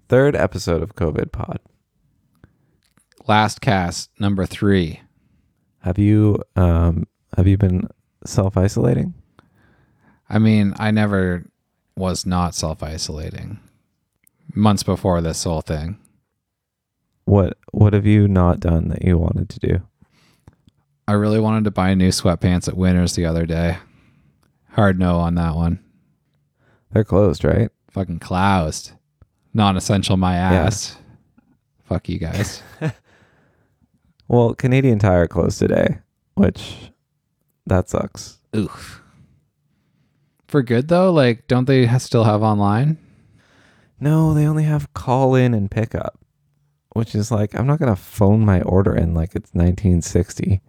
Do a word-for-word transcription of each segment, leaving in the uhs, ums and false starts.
third episode of COVID Pod. Last cast, number three. Have you um have you been self-isolating? I mean, I never was not self-isolating. Months before this whole thing. What what have you not done that you wanted to do? I really wanted to buy new sweatpants at Winners the other day. Hard no on that one. They're closed, right? Fucking closed. Non-essential my ass. Yeah. Fuck you guys. Well, Canadian Tire closed today, which that sucks. Oof. For good though? Like, don't they ha- still have online? No, they only have call in and pickup, which is like, I'm not going to phone my order in like it's nineteen sixty.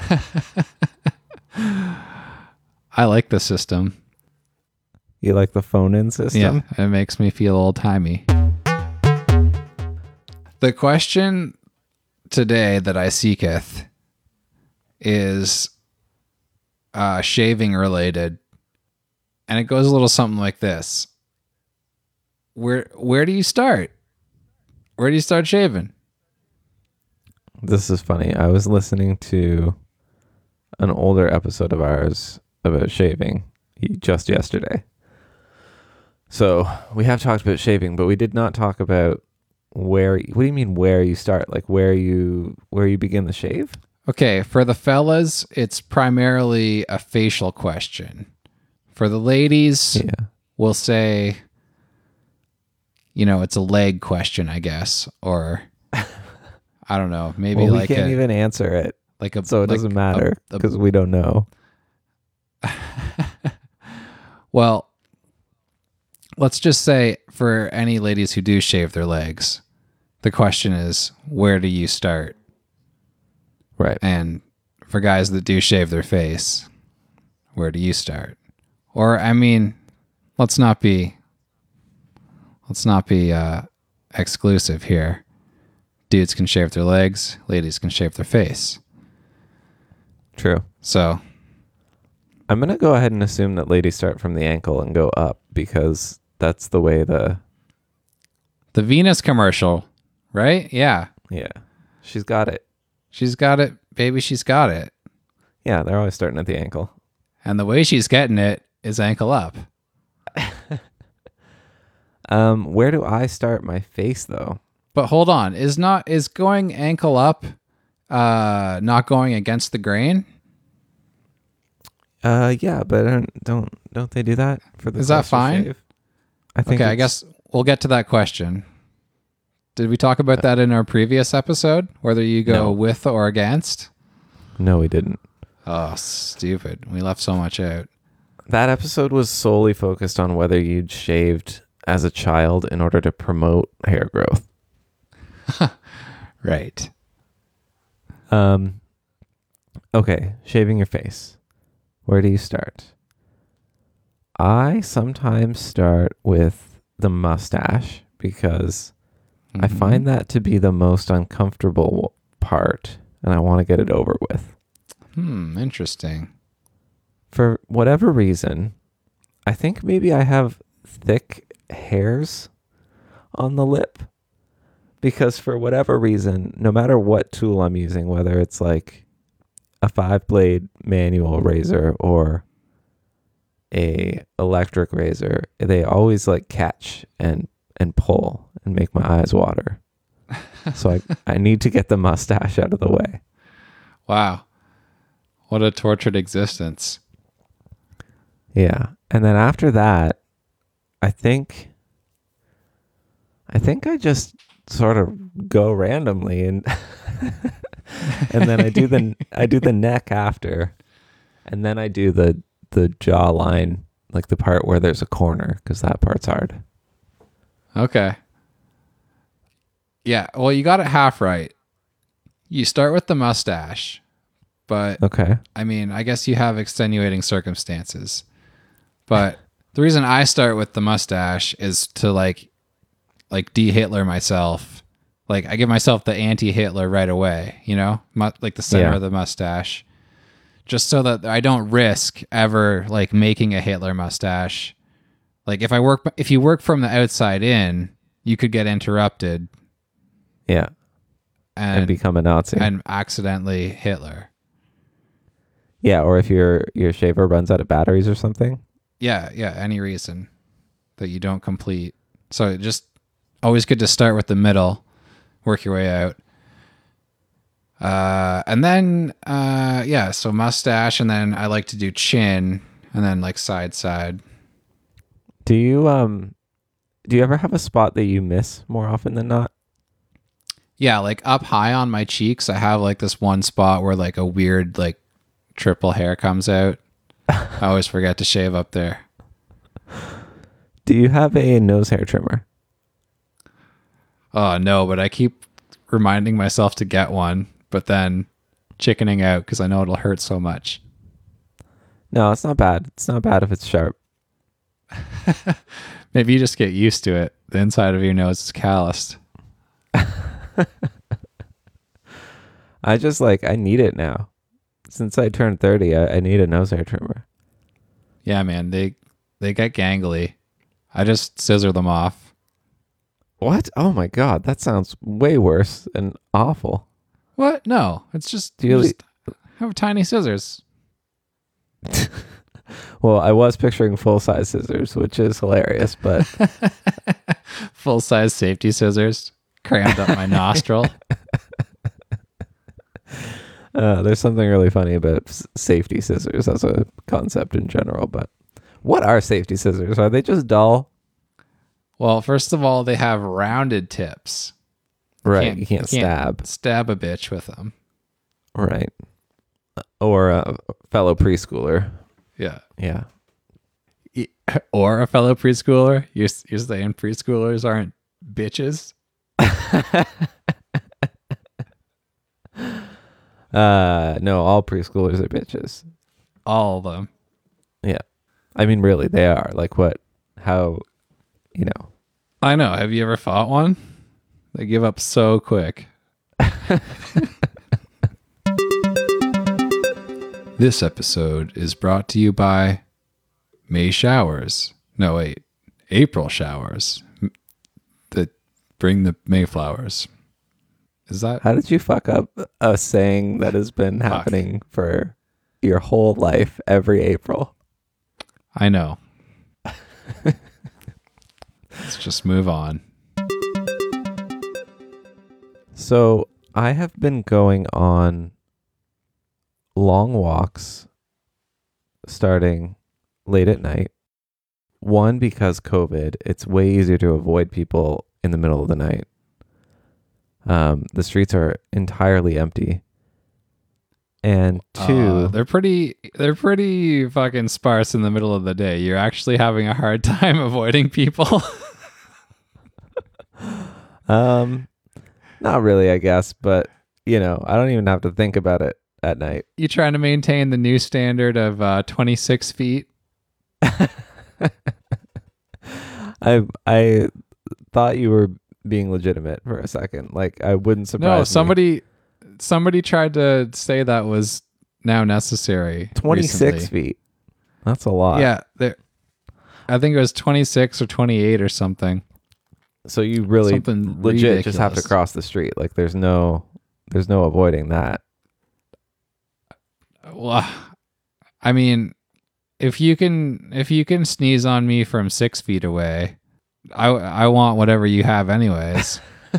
I like the system. You like the phone in system? Yeah, it makes me feel old timey. The question today that I seeketh is uh, shaving related, and it goes a little something like this. Where where do you start? Where do you start shaving? This is funny. I was listening to an older episode of ours about shaving just yesterday. So we have talked about shaving, but we did not talk about where. What do you mean where you start? Like where you where you begin the shave? Okay, for the fellas, it's primarily a facial question. For the ladies, yeah. we'll say, you know, it's a leg question, I guess, or I don't know, maybe well, we like can't a, even answer it, like a so it like doesn't matter a- a- because we don't know. Well, let's just say for any ladies who do shave their legs, the question is, where do you start? Right. And for guys that do shave their face, where do you start? Or, I mean, let's not be, let's not be uh, exclusive here. Dudes can shave their legs, ladies can shave their face. True. So I'm going to go ahead and assume that ladies start from the ankle and go up because that's the way the... The Venus commercial, right? Yeah. Yeah. She's got it. She's got it, baby, she's got it. Yeah, they're always starting at the ankle. And the way she's getting it is ankle up. um, where do I start my face, though? But hold on, is not is going ankle up uh, not going against the grain? Uh, yeah, but don't don't, don't they do that for the Is that closer fine? shave? I think. Okay, I it's- guess we'll get to that question. Did we talk about that in our previous episode? Whether you go No. with or against? No, we didn't. Oh, stupid. We left so much out. That episode was solely focused on whether you'd shaved as a child in order to promote hair growth. Right. Um. Okay, shaving your face. Where do you start? I sometimes start with the mustache because I Mhm. find that to be the most uncomfortable part, and I want to get it over with. Hmm, interesting. For whatever reason, I think maybe I have thick hairs on the lip because for whatever reason, no matter what tool I'm using, whether it's like a five blade manual razor or a electric razor, they always like catch and, and pull and make my eyes water. So I, I need to get the mustache out of the way. Wow. What a tortured existence. Yeah. And then after that, I think I think I just sort of go randomly and and then I do the I do the neck after. And then I do the the jawline, like the part where there's a corner, because that part's hard. Okay. Yeah, well, you got it half right. You start with the mustache, but Okay. I mean, I guess you have extenuating circumstances. But the reason I start with the mustache is to like like de-Hitler myself. Like I give myself the anti-Hitler right away, you know? Mu- like the center Yeah. of the mustache. Just so that I don't risk ever like making a Hitler mustache. Like if I work if you work from the outside in, you could get interrupted Yeah. and, And become a Nazi. and accidentally Hitler. Yeah, or if your your shaver runs out of batteries or something. Yeah, yeah, any reason that you don't complete. So just always good to start with the middle, work your way out. Uh, and then, uh, yeah, so mustache, and then I like to do chin, and then like side side. Do you um do you ever have a spot that you miss more often than not? Yeah, like up high on my cheeks, I have like this one spot where like a weird like triple hair comes out. I always forget to shave up there. Do you have a nose hair trimmer? Oh no, but I keep reminding myself to get one, but then chickening out because I know it'll hurt so much. No, it's not bad. It's not bad if it's sharp. Maybe you just get used to it. The inside of your nose is calloused. I just like I need it now. Since I turned thirty, I, I need a nose hair trimmer. Yeah, man, they they get gangly. I just scissor them off. What? Oh my god, that sounds way worse and awful. What? No, it's just, Do you you just have tiny scissors. Well, I was picturing full size scissors, which is hilarious, but Full size safety scissors crammed up my nostril. uh, there's something really funny about s- safety scissors as a concept in general. But what are safety scissors? Are they just dull? Well, first of all, they have rounded tips. Right, you can't stab. Stab a bitch with them. Right. Or a fellow preschooler. Yeah. Yeah. Or a fellow preschooler. You're, you're saying preschoolers aren't bitches? uh, no, all preschoolers are bitches. All of them. Yeah. I mean, really, they are. Like, what? How, you know. I know. Have you ever fought one? They give up so quick. This episode is brought to you by May showers. No, wait. April showers. That bring the Mayflowers. Is that? How did you fuck up a saying that has been Fuck. happening for your whole life every April? I know. Let's just move on. So I have been going on long walks starting late at night. One, because COVID, it's way easier to avoid people in the middle of the night. Um, the streets are entirely empty. And two, Uh, they're pretty they're pretty fucking sparse in the middle of the day. You're actually having a hard time avoiding people. um, not really, I guess, but you know, I don't even have to think about it at night. You trying to maintain the new standard of uh, twenty-six feet? I I thought you were being legitimate for a second. Like, I wouldn't surprise No, me. somebody somebody tried to say that was now necessary. twenty-six recently. feet. That's a lot. Yeah, there. I think it was twenty-six or twenty-eight or something. So you really Something legit just have to ridiculous. cross the street. Like, there's no there's no avoiding that. Well, I mean, if you can if you can sneeze on me from six feet away, I I want whatever you have anyways.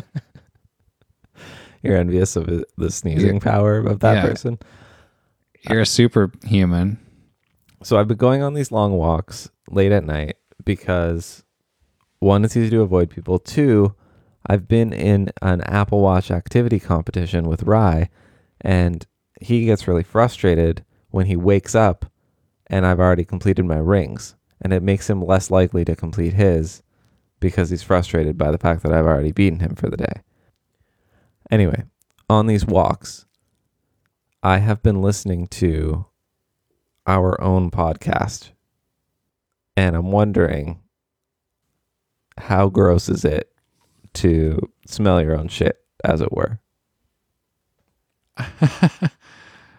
You're envious of it- the sneezing power of that Yeah. person. You're a superhuman. So I've been going on these long walks late at night because one, it's easy to avoid people. Two, I've been in an Apple Watch activity competition with Rye, and he gets really frustrated when he wakes up and I've already completed my rings, and it makes him less likely to complete his because he's frustrated by the fact that I've already beaten him for the day. Anyway, on these walks, I have been listening to our own podcast, and I'm wondering, how gross is it to smell your own shit, as it were?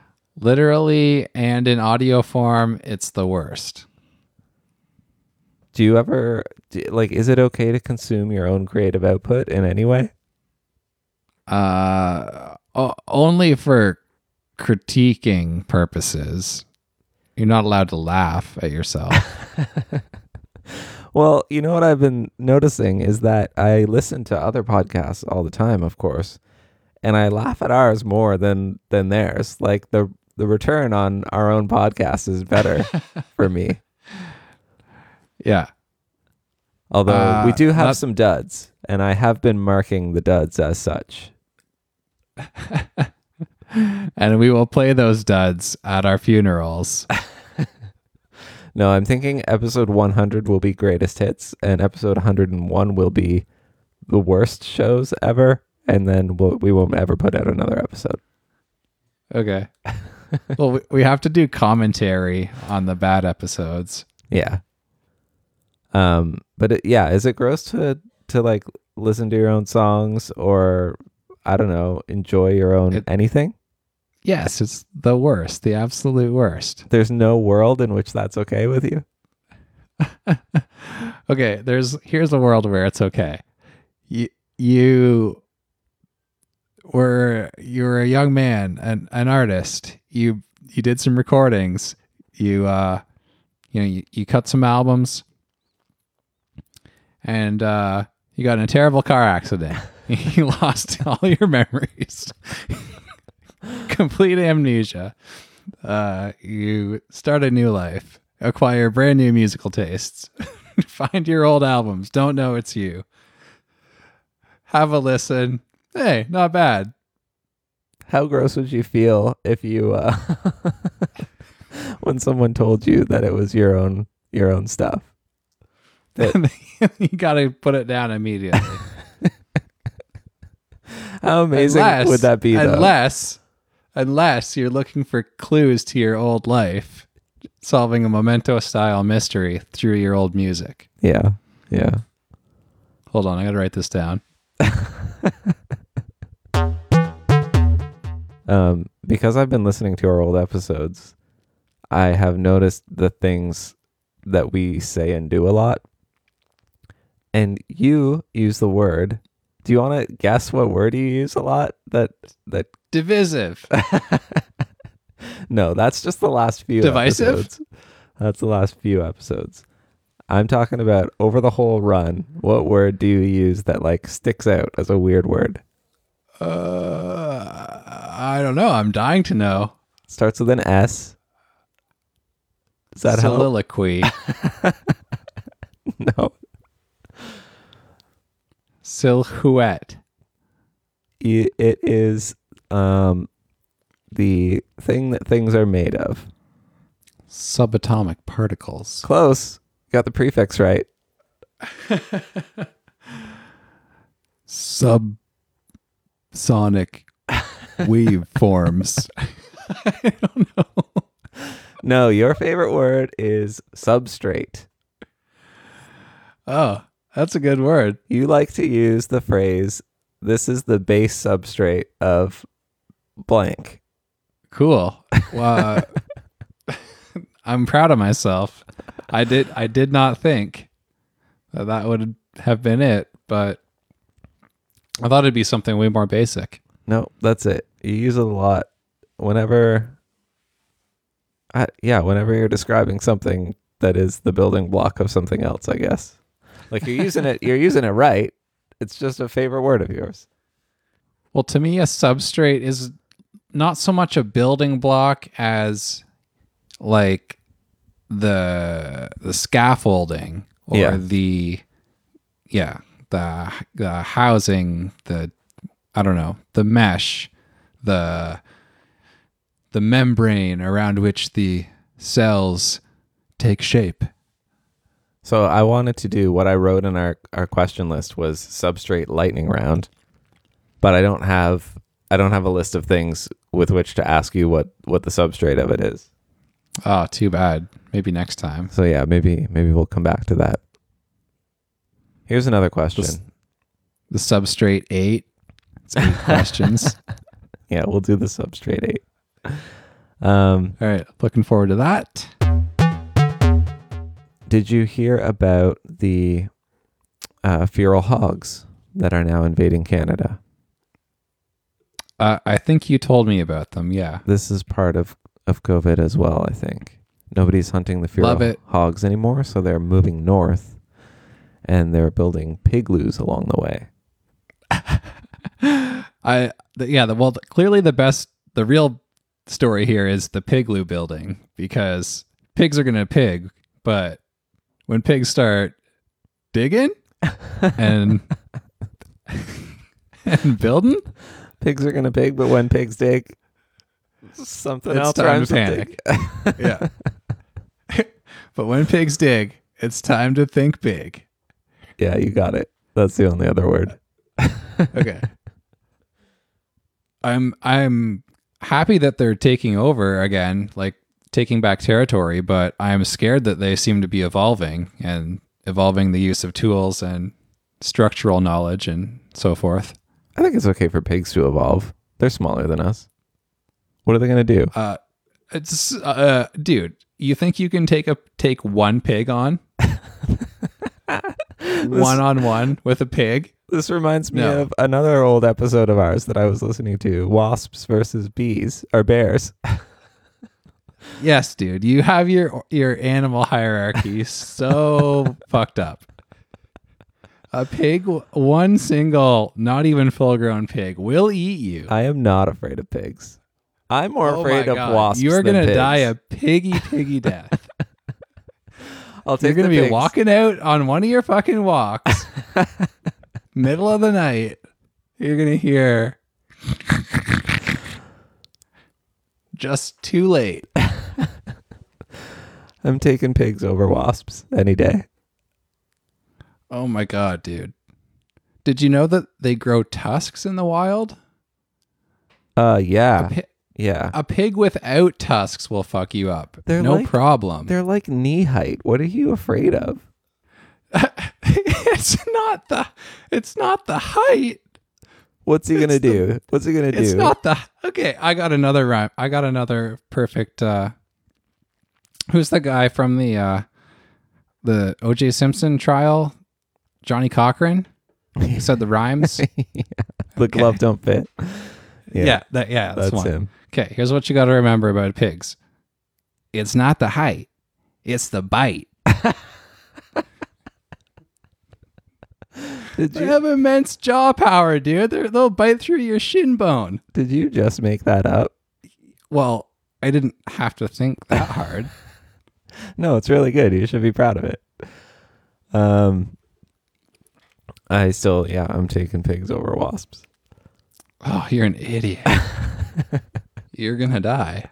Literally and in audio form, it's the worst. Do you ever do, like? Is it okay to consume your own creative output in any way? Uh, o- only for critiquing purposes. You're not allowed to laugh at yourself. Well, you know what I've been noticing is that I listen to other podcasts all the time, of course, and I laugh at ours more than than theirs. Like the the return on our own podcast is better for me. Yeah. Although Uh, we do have not- some duds, and I have been marking the duds as such. And we will play those duds at our funerals. No, I'm thinking episode one hundred will be greatest hits, and episode one hundred one will be the worst shows ever, and then we'll, we won't ever put out another episode. Okay. Well, we, we have to do commentary on the bad episodes. Yeah. Um, but it, yeah, is it gross to to like listen to your own songs or I don't know, enjoy your own It- anything? Yes, it's the worst, the absolute worst. There's no world in which that's okay with you. Okay, there's here's a world where it's okay. You you were you were a young man, an an artist. You you did some recordings. You uh you know you, you cut some albums, and uh, you got in a terrible car accident. You lost all your memories. Complete amnesia. Uh, you start a new life, acquire brand new musical tastes, find your old albums, don't know it's you. Have a listen. Hey, not bad. How gross would you feel if you uh when someone told you that it was your own your own stuff? That- You got to put it down immediately. How amazing unless, would that be though? Unless, unless you're looking for clues to your old life, solving a Memento-style mystery through your old music. Yeah. Yeah. Hold on, I got to write this down. Um, because I've been listening to our old episodes, I have noticed the things that we say and do a lot. And you use the word. Do you want to guess what word you use a lot? That that Divisive. no, that's just the last few Divisive? episodes. That's the last few episodes. I'm talking about over the whole run. What word do you use that like sticks out as a weird word? Uh, I don't know. I'm dying to know. Starts with an S. Does that help? Soliloquy. No. Silhouette. I- It is um the thing that things are made of. Subatomic particles. Close. Got the prefix right. Subsonic waveforms. I don't know. No, your favorite word is substrate. Oh, that's a good word. You like to use the phrase, this is the base substrate of blank. Cool. Well, uh, I'm proud of myself. I did I did not think that that would have been it, but I thought it'd be something way more basic. No, that's it. You use it a lot. Whenever, I, yeah, whenever you're describing something that is the building block of something else, I guess. Like you're using it, you're using it right. It's just a favorite word of yours. Well, to me, a substrate is not so much a building block as like the the scaffolding or Yeah. the yeah the the housing, the I don't know, the mesh, the the membrane around which the cells take shape. So I wanted to do what I wrote in our, our question list was substrate lightning round, but I don't have I don't have a list of things with which to ask you what, what the substrate of it is. Oh, too bad. Maybe next time. So yeah, maybe maybe we'll come back to that. Here's another question. This- The substrate eight. It's eight questions. Yeah, we'll do the substrate eight. Um, All right, looking forward to that. Did you hear about the uh, feral hogs that are now invading Canada? Uh, I think you told me about them. Yeah. This is part of, of COVID as well, I think. Nobody's hunting the feral Love it. hogs anymore, so they're moving north and they're building pigloos along the way. I the, yeah. The, well, the, clearly the best, the real story here is the pigloo building, because pigs are gonna pig, but when pigs start digging and and building, pigs are gonna pig, but when pigs dig, something it's else time rhymes to with panic. Yeah. But when pigs dig, it's time to think big. Yeah, you got it. That's the only other word. Okay. I'm I'm happy that they're taking over again, like taking back territory, but I'm scared that they seem to be evolving and evolving the use of tools and structural knowledge and so forth. I think it's okay for pigs to evolve. They're smaller than us. What are they gonna do? Uh, it's uh, dude, you think you can take a take one pig on, one on one with a pig? This reminds me No. of another old episode of ours that I was listening to: wasps versus bees or bears. Yes, dude, you have your your animal hierarchy so fucked up. A pig, one single, not even full grown pig, will eat you. I am not afraid of pigs. I'm more Oh afraid my of God. wasps. You are than gonna pigs. die a piggy piggy death. I'll You're take gonna the be pigs. walking out on one of your fucking walks, middle of the night. You're gonna hear just too late. I'm taking pigs over wasps any day. Oh my God, dude. Did you know that they grow tusks in the wild? Uh, A, yeah, pi- yeah. a pig without tusks will fuck you up. They're no like- problem. They're like knee height. What are you afraid of? it's not the it's not the height. What's he gonna It's the- do? What's he gonna do? It's not the okay. I got another rhyme. I got another perfect. uh Who's the guy from the uh the O J Simpson trial? Johnny Cochran. He said the rhymes. The Okay. glove don't fit. Yeah, that yeah, that's, that's one. him. Okay, here's what you got to remember about pigs. It's not the height. It's the bite. Did They you have immense jaw power, dude. They're, they'll bite through your shin bone. did you just make that up? Well, I didn't have to think that hard. No, it's really good. You should be proud of it. Um, I still, yeah, I'm taking pigs over wasps. Oh, you're an idiot. You're gonna die.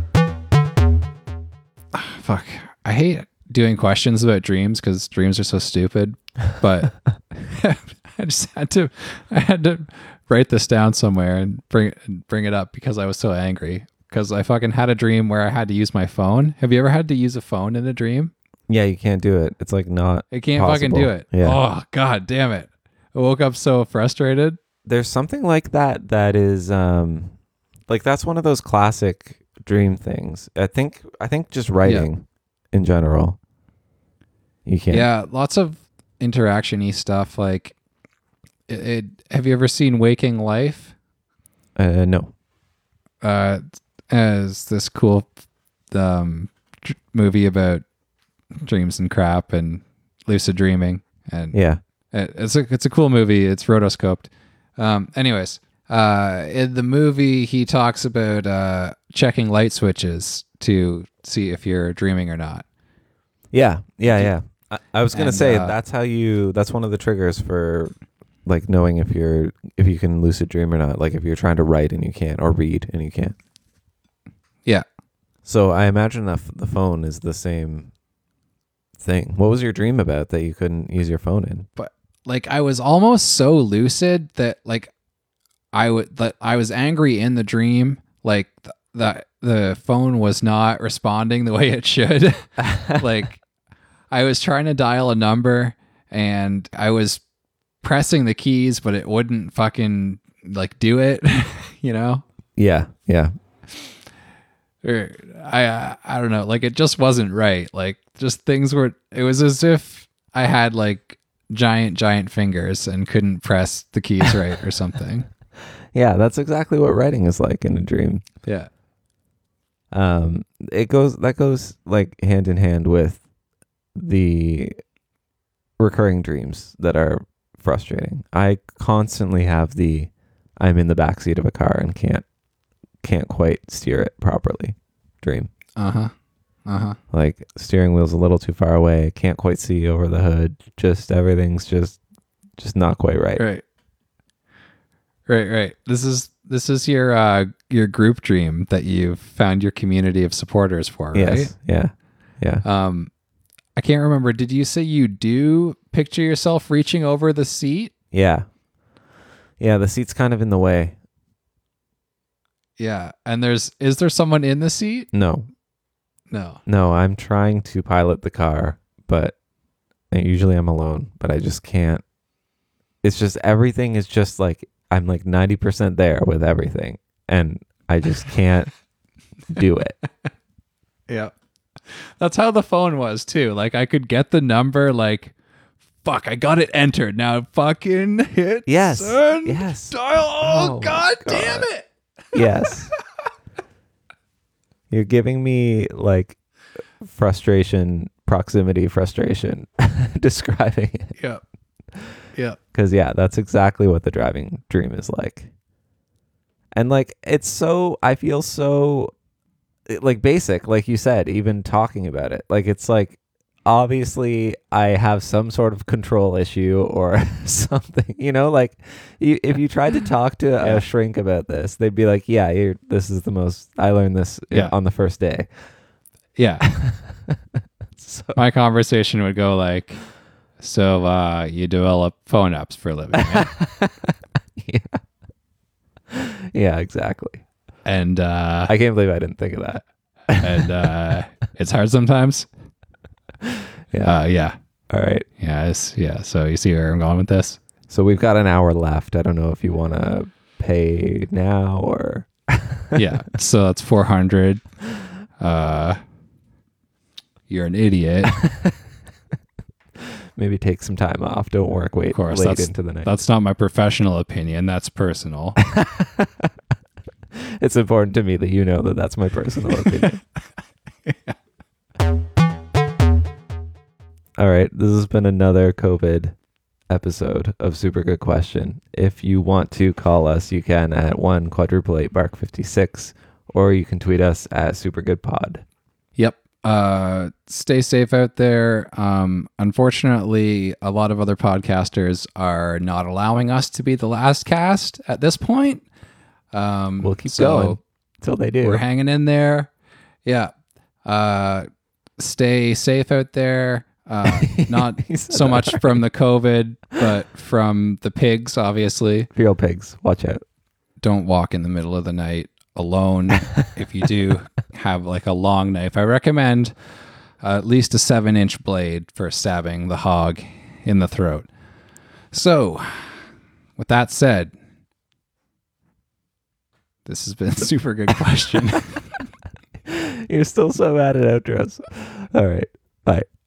Ah, fuck. I hate doing questions about dreams because dreams are so stupid. But I just had to, I had to write this down somewhere and bring and bring it up because I was so angry. Because I fucking had a dream where I had to use my phone. Have you ever had to use a phone in a dream? Yeah, you can't do it. It's like not. I can't possible. fucking do it. Yeah. Oh, God damn it. I woke up so frustrated. There's something like that that is um like that's one of those classic dream things. I think I think just writing in general. You can't. Yeah, lots of interaction-y stuff. Like, it, it, have you ever seen Waking Life? Uh, no. Uh, as this cool um, dr- movie about dreams and crap and lucid dreaming, and Yeah. it, it's a it's a cool movie. It's rotoscoped. Um, anyways, uh, in the movie, he talks about uh, checking light switches to see if you're dreaming or not. Yeah. Yeah. Yeah. I, I was gonna And, say uh, that's how you. That's one of the triggers for like knowing if you're if you can lucid dream or not. Like if you're trying to write and you can't, or read and you can't. Yeah. So I imagine that f- the phone is the same thing. What was your dream about that you couldn't use your phone in? But like I was almost so lucid that like I would that I was angry in the dream, like th- the the phone was not responding the way it should. Like I was trying to dial a number and I was pressing the keys but it wouldn't fucking like do it, you know? Yeah. Yeah. or I uh, I don't know, like it just wasn't right. Like just things were. It was as if I had like giant giant fingers and couldn't press the keys right or something. Yeah, that's exactly what writing is like in a dream. Yeah. Um, it goes that goes like hand in hand with the recurring dreams that are frustrating. I constantly have the I'm in the backseat of a car and can't can't quite steer it properly dream. Uh-huh. Uh-huh. Like steering wheel's a little too far away, can't quite see over the hood, just everything's just just not quite right. Right. Right, right. This is this is your uh your group dream that you've found your community of supporters for, right? Yes. Yeah. Yeah. Um I can't remember. Did you say you do picture yourself reaching over the seat? Yeah. Yeah, the seat's kind of in the way. Yeah. And there's is there someone in the seat? No. No. No, I'm trying to pilot the car, but and usually I'm alone, but I just can't. It's just everything is just like I'm like ninety percent there with everything and I just can't do it. Yeah. That's how the phone was too. Like I could get the number like fuck, I got it entered. Now fucking hit Yes. send, Yes. dial. Oh, Oh, god, my God. damn it. Yes. You're giving me like frustration, proximity frustration describing it. Yeah. Yeah. Cause yeah, that's exactly what the driving dream is like. And like, it's so, I feel so like basic, like you said, even talking about it. Like, it's like, obviously I have some sort of control issue or something, you know, like you, if you tried to talk to Yeah. a shrink about this, they'd be like, yeah, you're, this is the most, I learned this Yeah. on the first day. Yeah. So, My conversation would go like, so uh, you develop phone apps for a living, right? yeah. Yeah, exactly. And uh, I can't believe I didn't think of that. and uh, it's hard sometimes. Yeah. Uh, yeah. All right. Yeah. It's, yeah. So you see where I'm going with this? So we've got an hour left. I don't know if you want to pay now or. Yeah. So that's four hundred. Uh, you're an idiot. Maybe take some time off. Don't work wait, Of course, late that's, into the night. that's not my professional opinion. That's personal. It's important to me that you know that that's my personal opinion. All right. This has been another COVID episode of Super Good Question. If you want to call us, you can at one quadruple eight bark fifty-six, or you can tweet us at supergoodpod. Yep. Uh, stay safe out there. Um, unfortunately, a lot of other podcasters are not allowing us to be the last cast at this point. Um, We'll keep so going until they do. We're hanging in there. Yeah. Uh, stay safe out there. Uh, not He said so that much already. from the COVID, but from the pigs, obviously. Feral pigs. Watch out. Don't walk in the middle of the night alone. If you do have like a long knife, I recommend uh, at least a seven inch blade for stabbing the hog in the throat. So, with that said, this has been a super good question. You're still so bad at outros. All right. Bye.